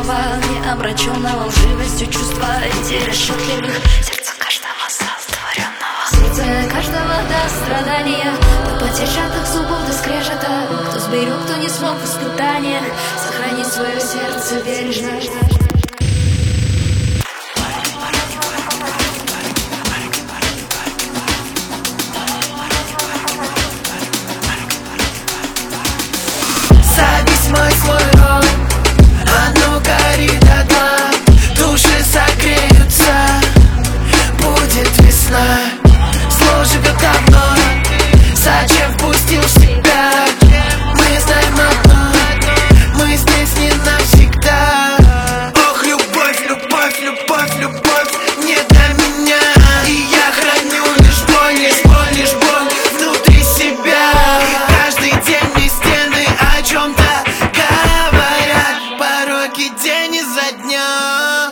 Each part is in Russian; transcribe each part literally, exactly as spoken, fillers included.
слова, не обращенного лживостью чувства идей расчетливых. Сердце каждого сотворенного, сердце каждого до страдания, до потерь сжатых зубов, до скрежета. Кто сберег, кто не смог в испытаниях сохранить свое сердце бережно. Мой свой рот, оно горит дотла, души согреются, будет весна. Зло живет давно, зачем впустил в себя? Мы знаем одно, мы здесь не навсегда. Ох, любовь, любовь, любовь, любовь не до меня, и я храню лишь боль, лишь боль, лишь боль внутри себя. Каждый день мне стены о чем-то день изо дня.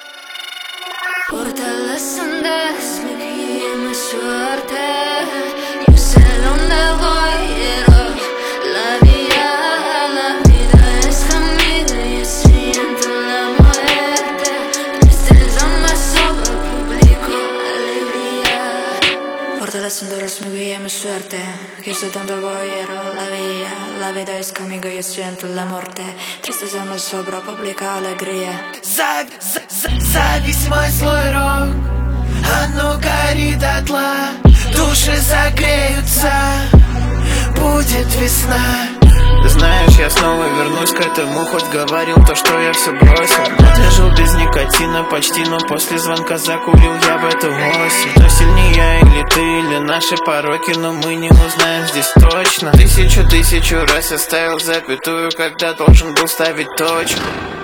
Fortalecidas me guía mi suerte. Yo sé dónde voy, pero la vida, la vida es conmigo y yo siento la muerte. Tristeza me sobra, publico alegría. Fortalecidas me guía mi suerte. Yo sé dónde voy, pero la vida, la vida es conmigo y yo siento la muerte. Tristeza me sobra, publica alegría. Зави, за, за, зависть мой злой рок, оно горит дотла, души загреются, будет весна. Ты знаешь, я снова вернусь к этому, хоть говорил то, что я все бросил. Но я жил без никотина почти, но после звонка закурил я в эту осень. Кто сильнее, я или ты, или наши пороки, но мы не узнаем здесь точно. Тысячу, тысячу раз я ставил запятую, когда должен был ставить точку.